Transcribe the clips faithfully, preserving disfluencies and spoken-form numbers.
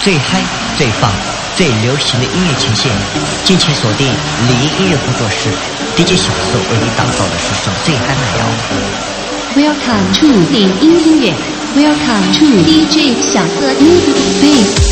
最嗨、最棒、最流行的音乐前线，敬请锁定李音音乐工作室 D J 小色为您打造的史上最嗨慢摇。 Welcome to 李音音乐 Welcome to D J 小色 Music Space。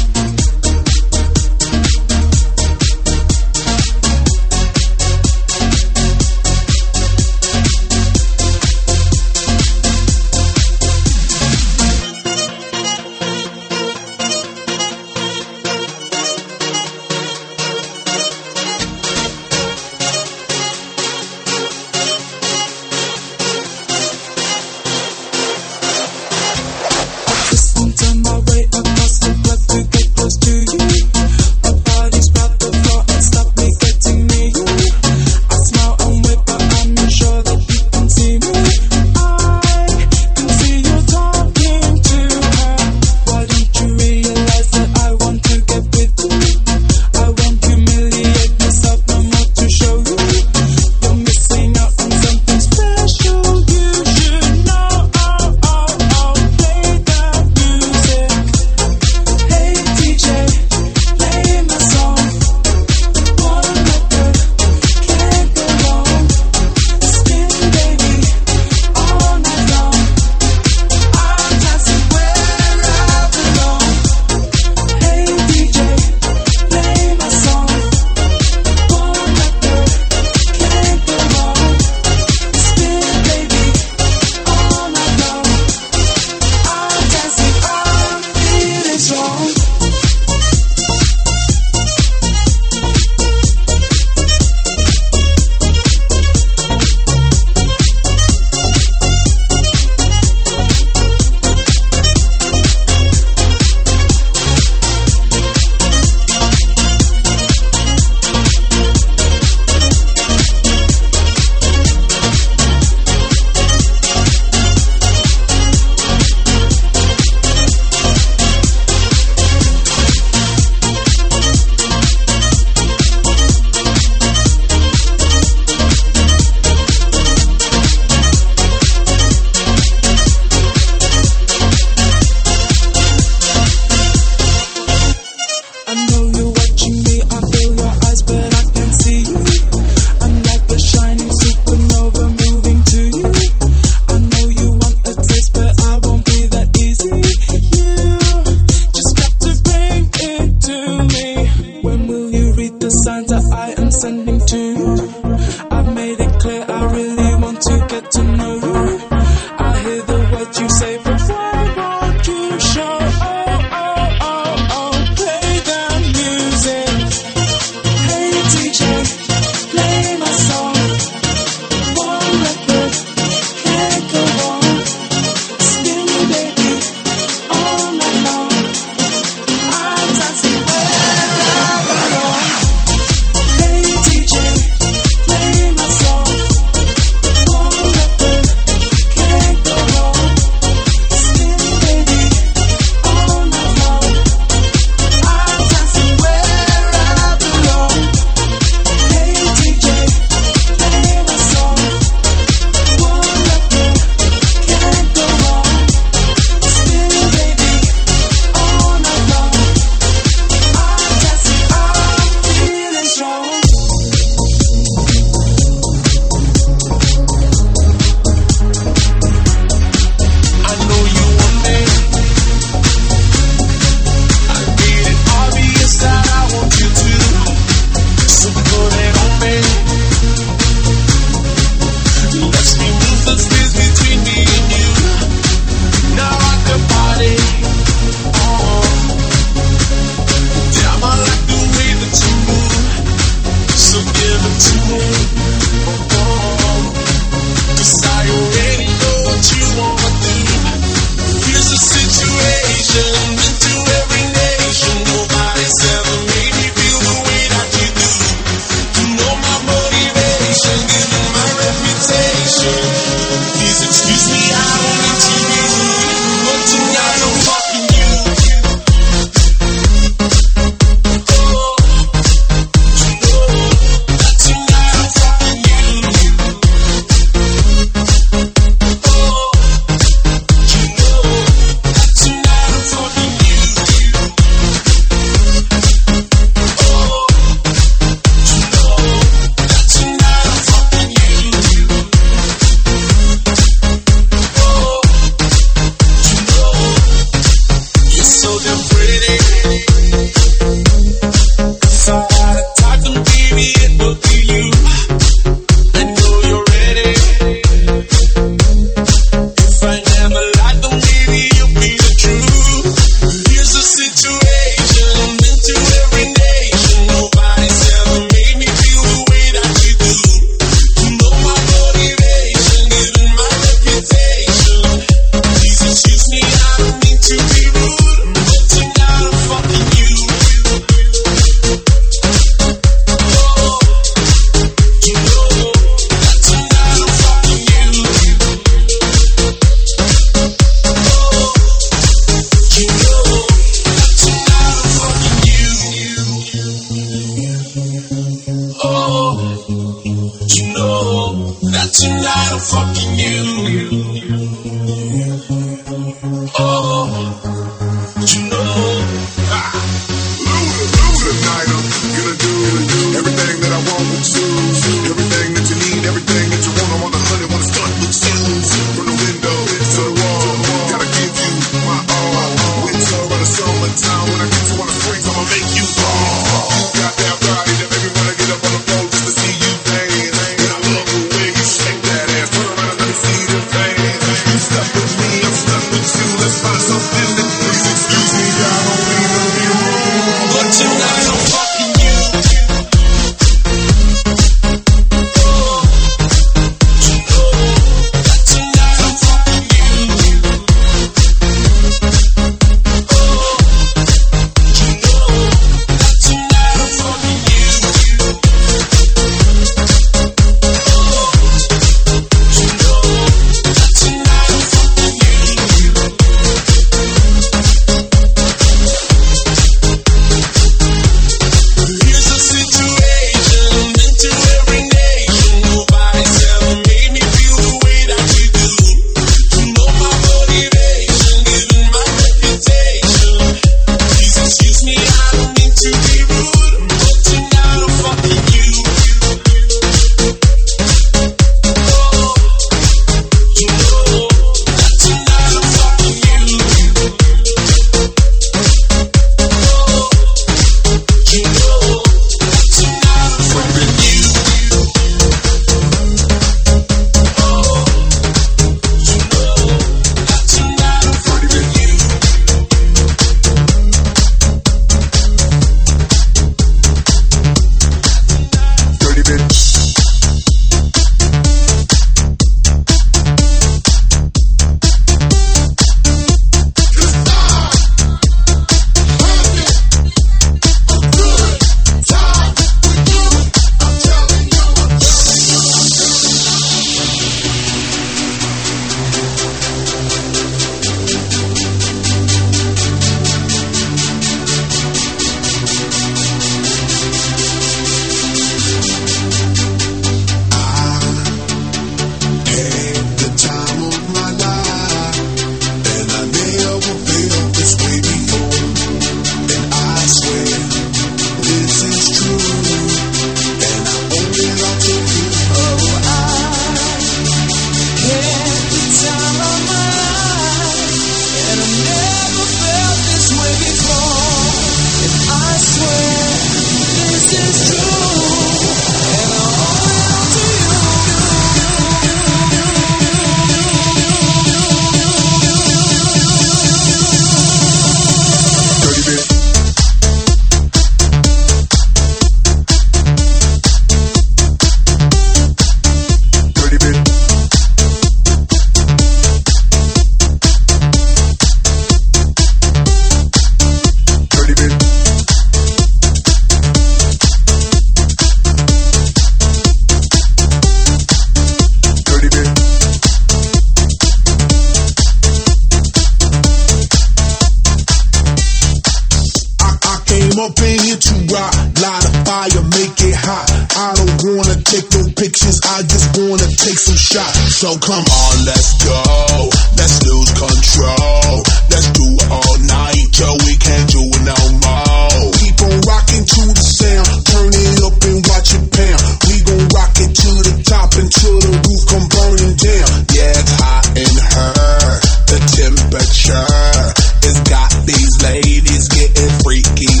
So come on, let's go. Let's lose control. Let's do it all night till we can't do it no more. Keep on rocking to the sound. Turn it up and watch it pound. We gon' rock it to the top until the roof come burning down. Yeah, it's hot in her. The temperature has got these ladies getting freaky.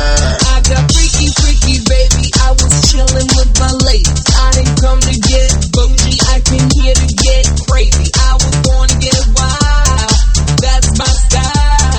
I got freaky, freaky, baby. I was chilling with my ladies. I didn't come to get bougie. I came here to get crazy. I was born to get wild. That's my style.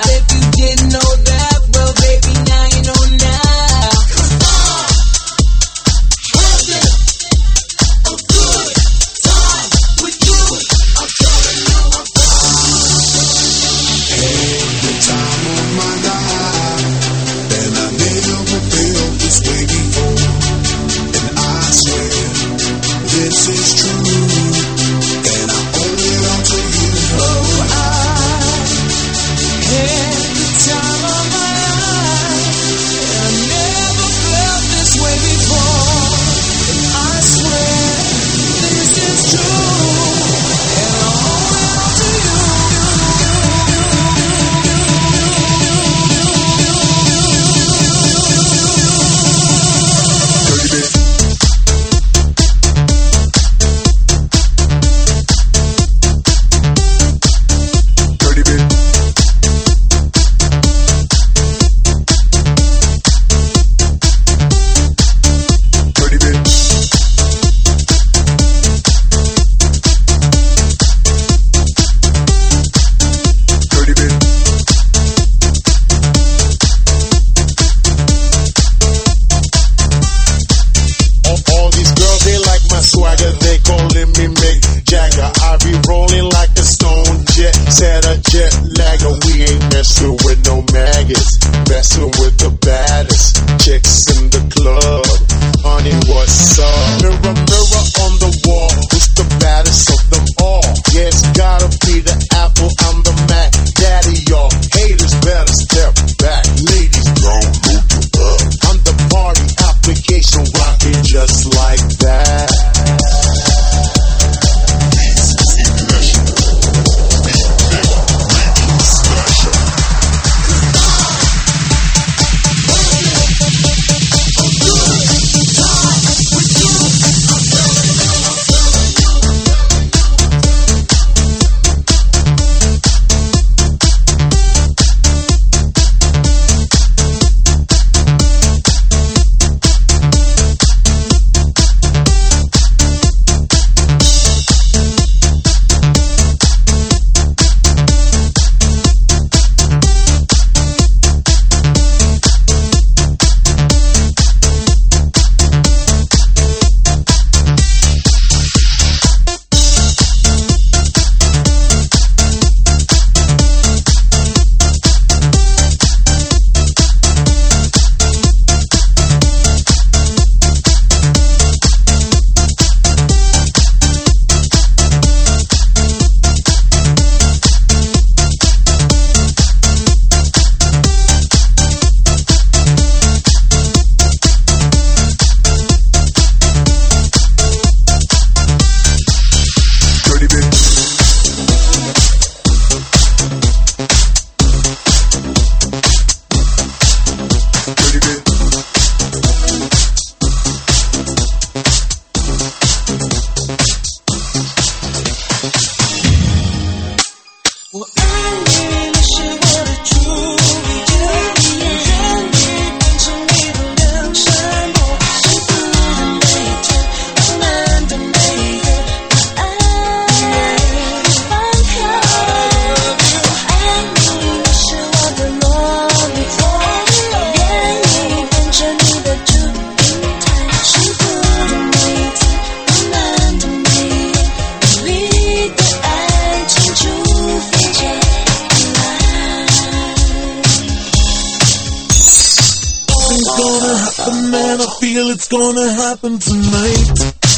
gonna happen, man, I feel it's gonna happen tonight.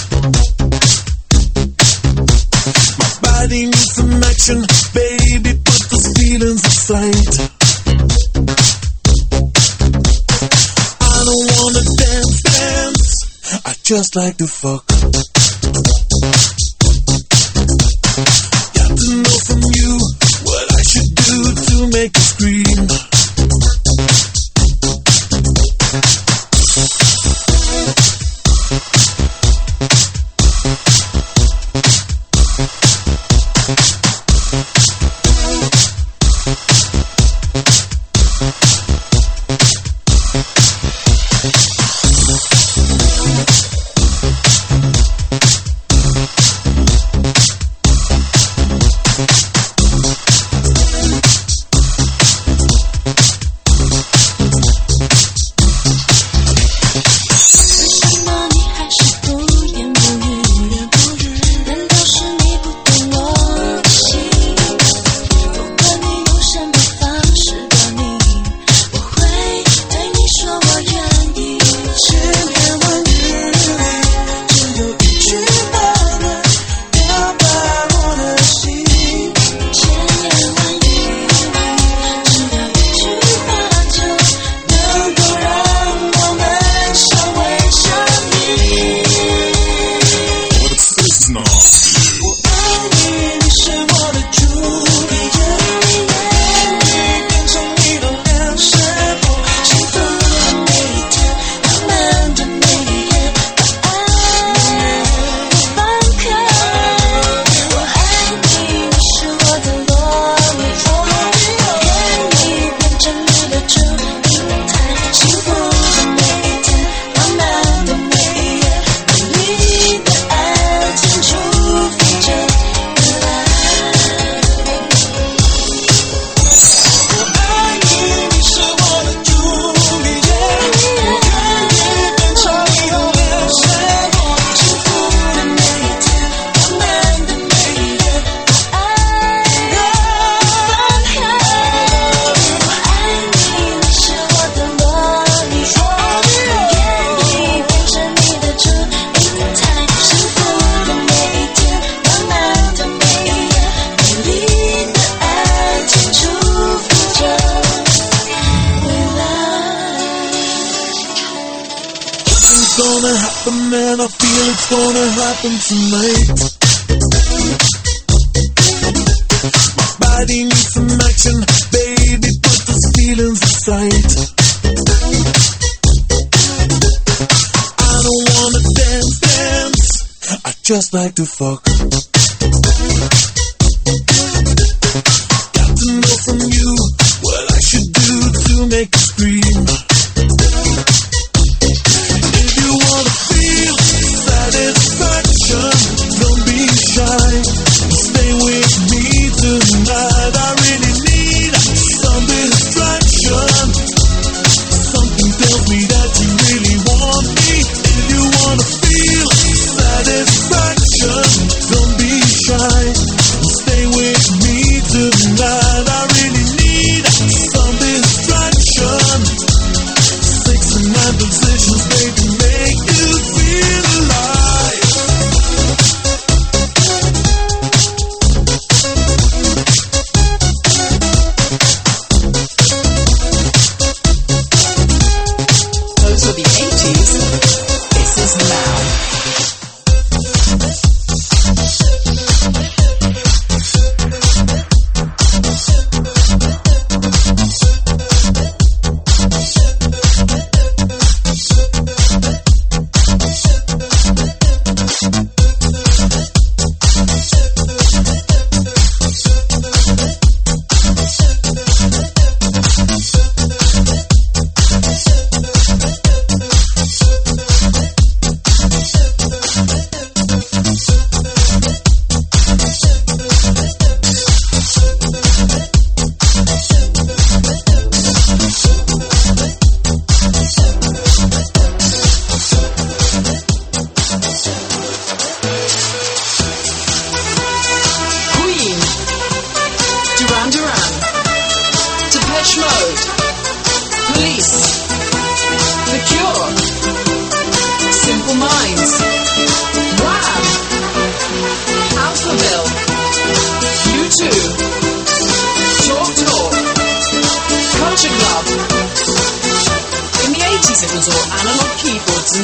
My body needs some action, baby, put those feelings aside. I don't wanna dance, dance, I just like to fuck. Got to know from you what I should do to make you scream. Gonna happen, man, I feel it's gonna happen tonight. My body needs some action, baby, put those feelings aside. I don't wanna dance, dance, I just like to fuck. Got to know from you what I should do to make you scream. Satisfaction, don't be shy. Stay with me tonight. I really need some distraction. Something tells me that you really want me. If you wanna feel satisfaction, don't be shy. Stay with me tonight. I really need some distraction. Six and nine positions, baby, make you feel alive. Those were the eighties. This is now.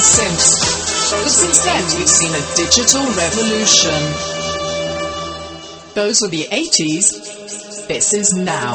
synths. But since then, we've seen a digital revolution. Those were the eighties. This is now.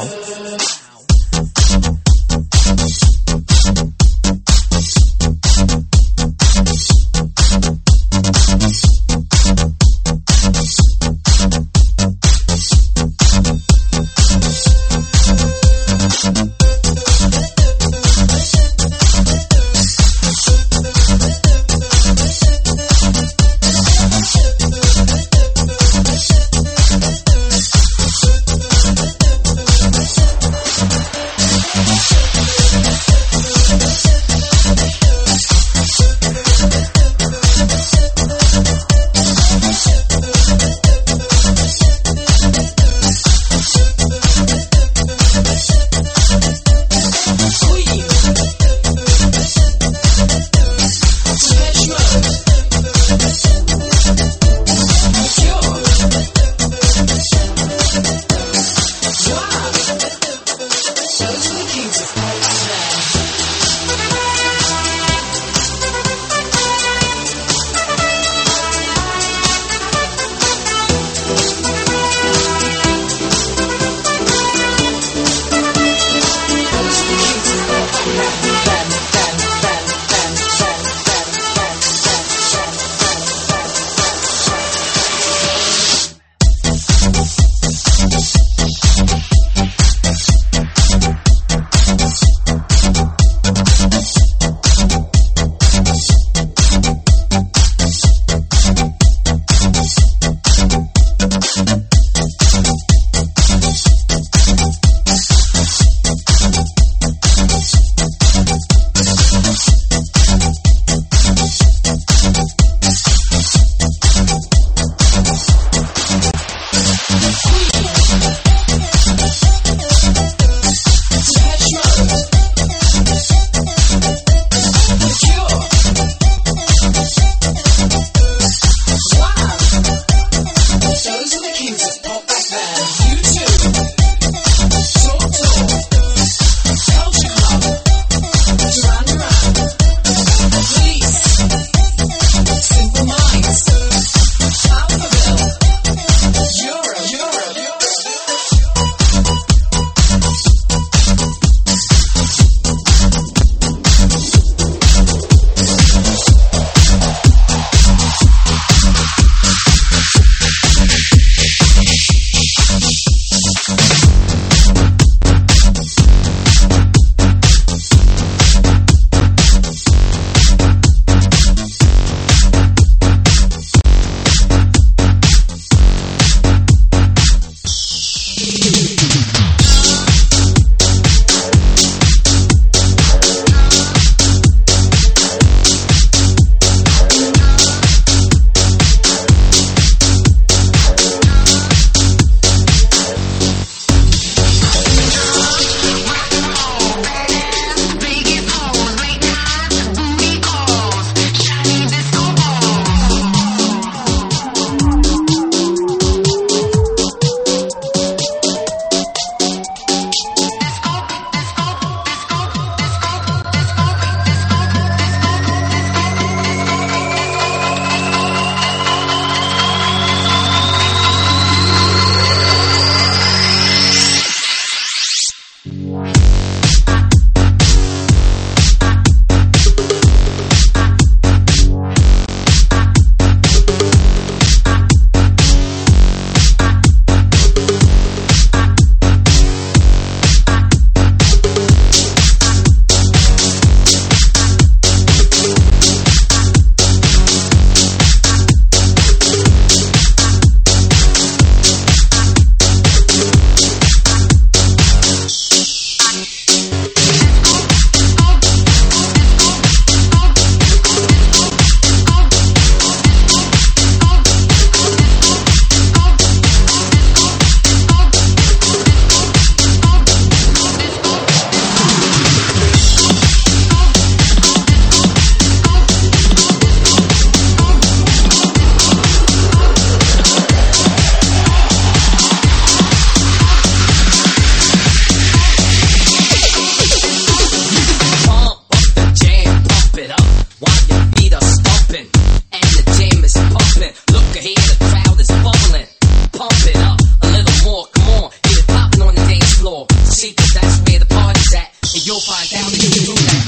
lo-fi down to the movement.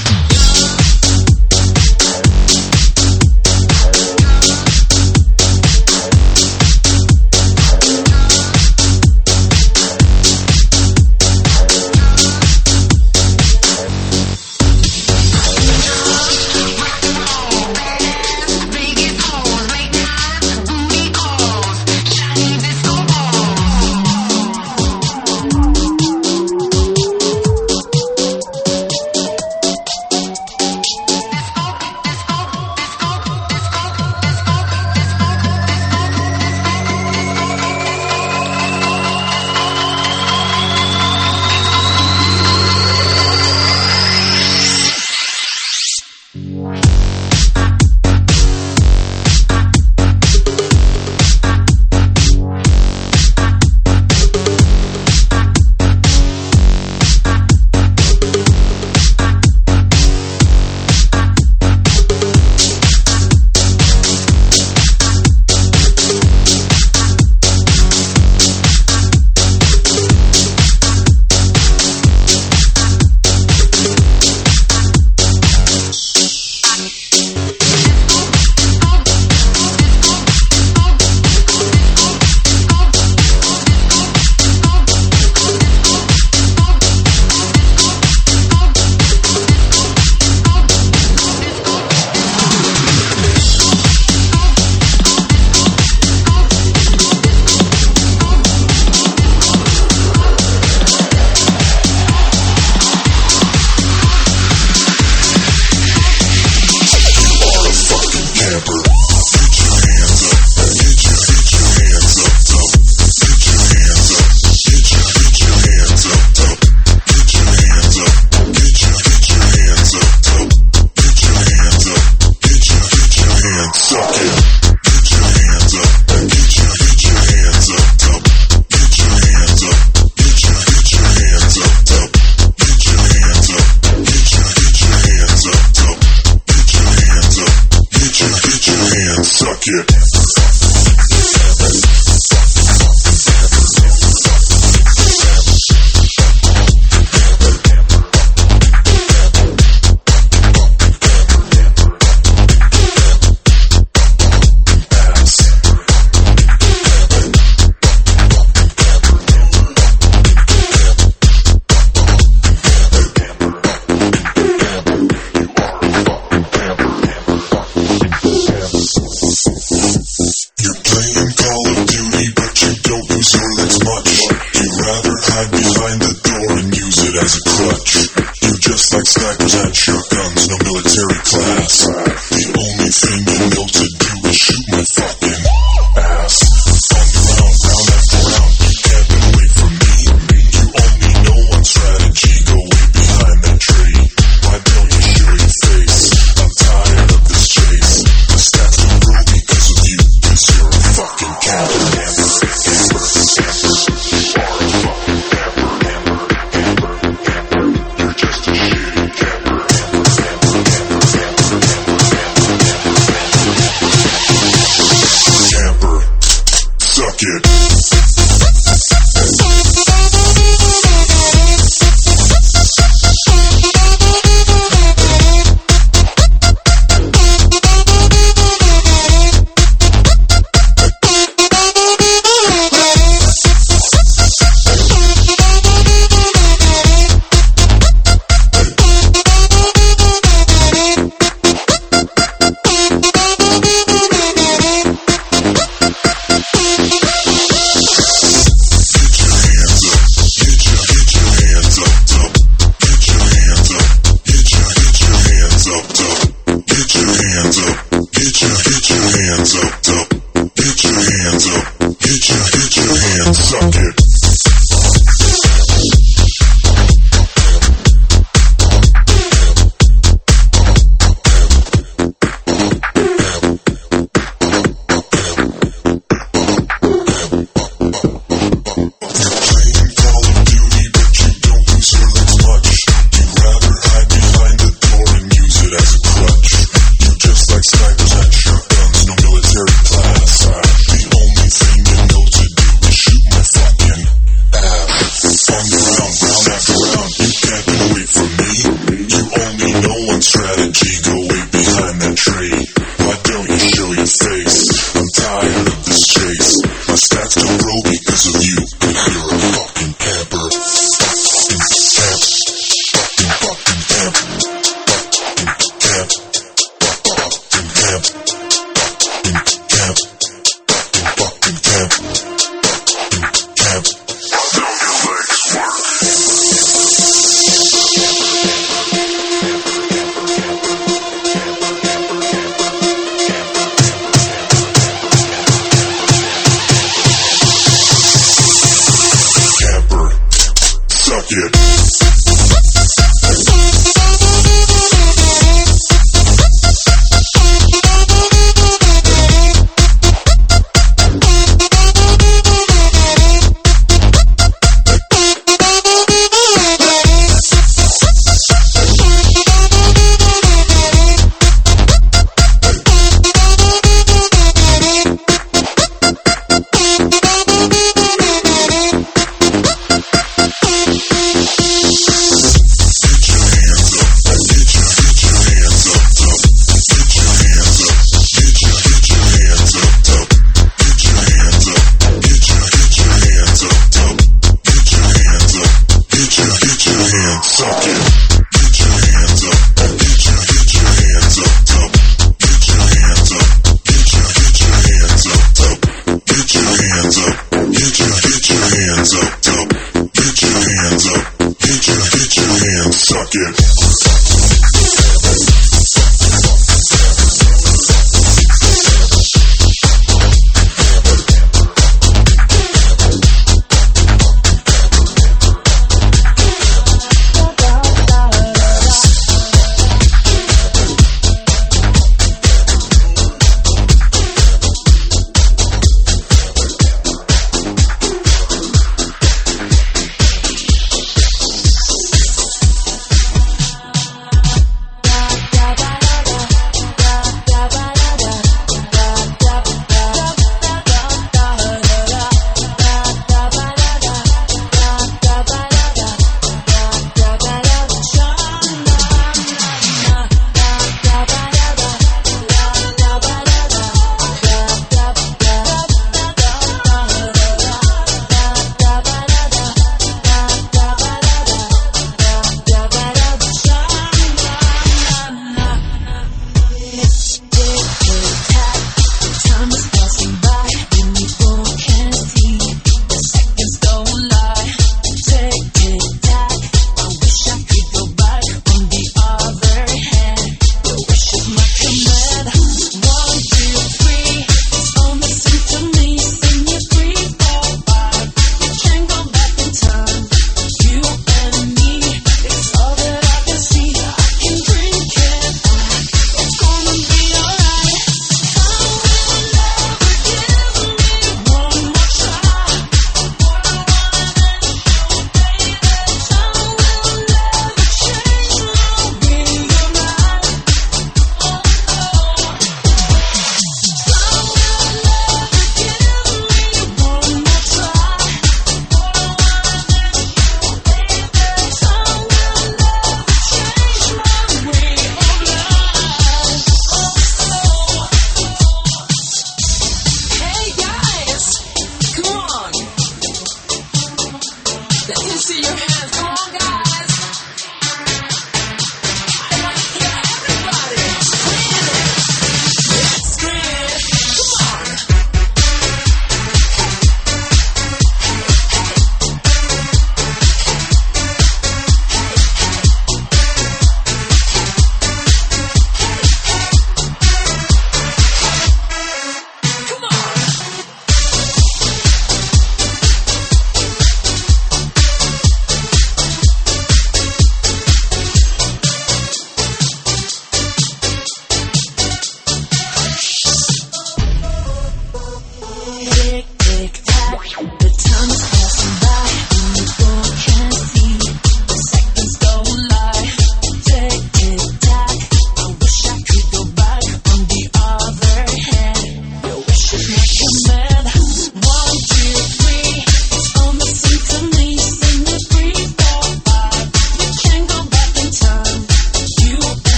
hand, suck it. Get your hands up, get your, get your hands up, up. Get your hands up, get your, get your hands up, up. Get your hands up, get your, get your hands up, up. Get your hands up, get your, get your hands, suck it.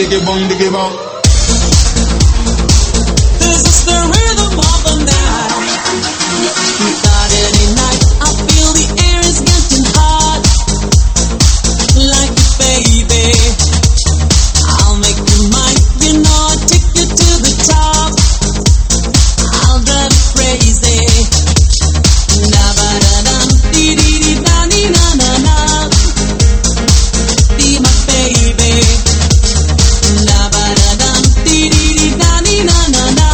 diggy bong diggy bong. This is the rhythm of the night. Saturday night, I feel the air is getting hot. Like it, baby, I'll make you mine. You know I'll take you to the top. I'll drive you crazy. Da ba da dum, dee dee dee da dee na na na. Be my baby. Da ba da dum, dee dee dee da dee na na na.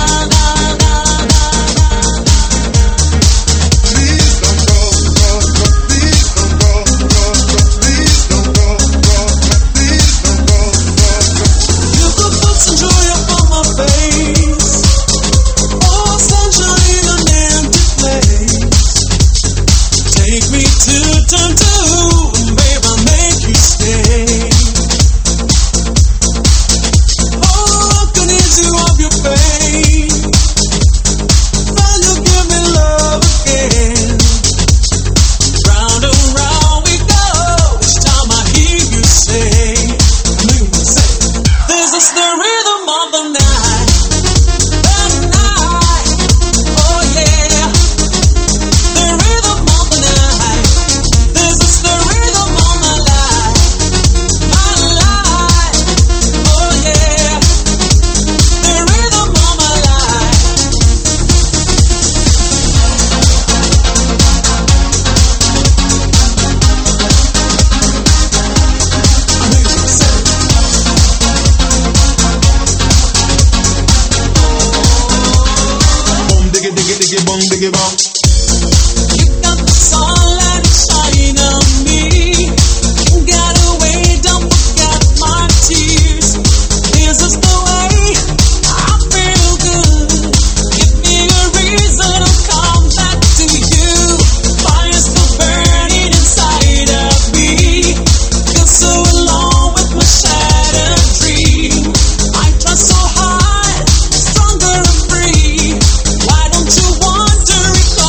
Please don't go, go, go. Please don't go, go, go. Please don't go, go, go. Please don't go, go, go. You could put some joy upon my face. Oh, sunshine in an empty place. Take me to turn two, and babe, I'll make you stay. Oh, look an easy off your face. Then you give me love again. Round and round we go. Each time I hear you say, I know you say, this is the rhythm of the night. The night. Oh yeah. The rhythm of the night. This is the rhythm of my life. My life. Oh yeah. The rhythm of my life. I know you say, Bong diggy diggy diggy bong diggy bong. you got the sunlight shine on me. Get away, don't forget my tears. This is the way I feel good. Give me a reason to come back to you. Fire's still burning inside of me. Feel so alone with my shattered dream. I try so hard, stronger and free. Why don't you want to recall?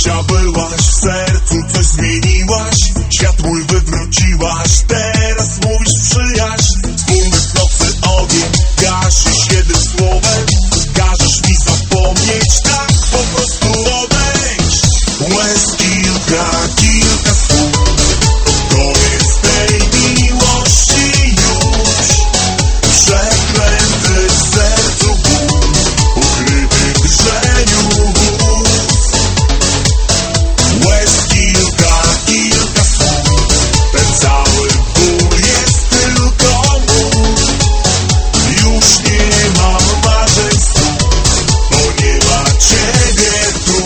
Pierwsza byłaś, w sercu coś zmieniłaś, świat mój wywróciłaś, teraz mówisz przyjaźń. Wspólnych nocy ogień gasisz jednym słowem, każesz mi zapomnieć, tak po prostu odejść. Łez kilka, kilka słów, koniec tej miłości już. Przeklęty w sercu ból, ukryty w drżeniu ust. Łez kilka, kilka słów, ten cały ból jest tylko mój. Już nie mam marzeń snów, bo nie ma ciebie tu.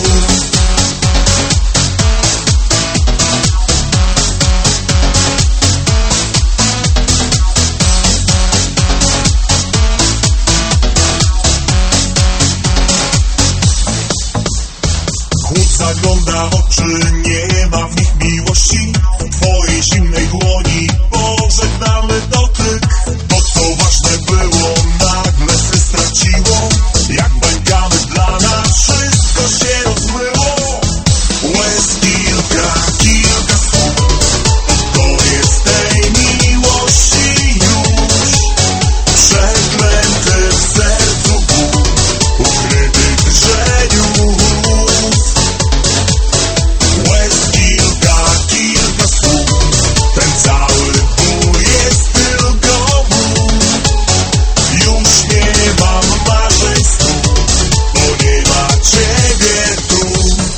Chłód zagląda w oczy, nie ma w nich miłości. W twojej zimnej dłoni pożegnamy dotyk. To co ważne było, nagle się straciło. Jak bańkamy dla nas, wszystko się rozmyło. Łez kilka, kilka słów, to koniec tej miłości już. Przeklęty w sercu ból, ukryty w drżeniu ust. Łez kilka, kilka słów, ten cały ból jest tylko mój. Już nie mam marzeń snów, bo nie ma ciebie tu.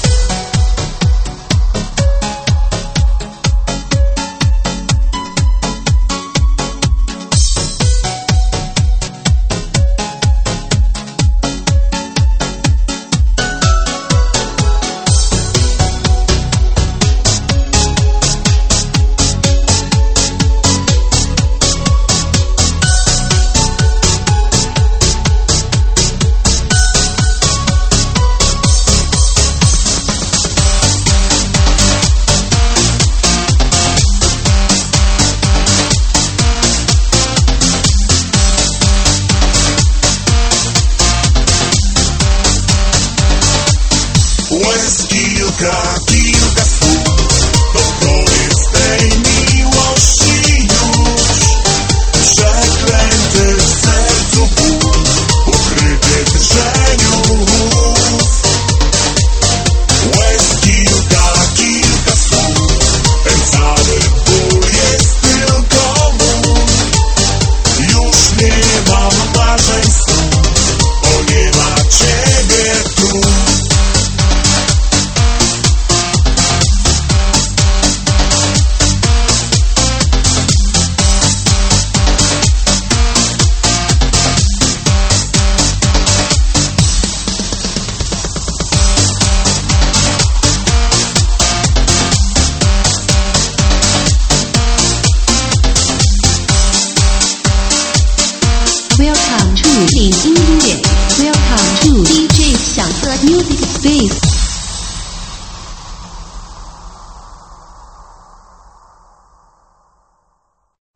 Łez kilka, kilka słów, to koniec tej miłości już. Przeklęty w sercu ból, ukryty w drżeniu ust. Łez kilka, kilka słów, ten cały ból jest tylko mój. Już nie mam marzeń snów, bo nie ma ciebie tu. Welcome to 点音音乐 Welcome to D J 小色 Music Space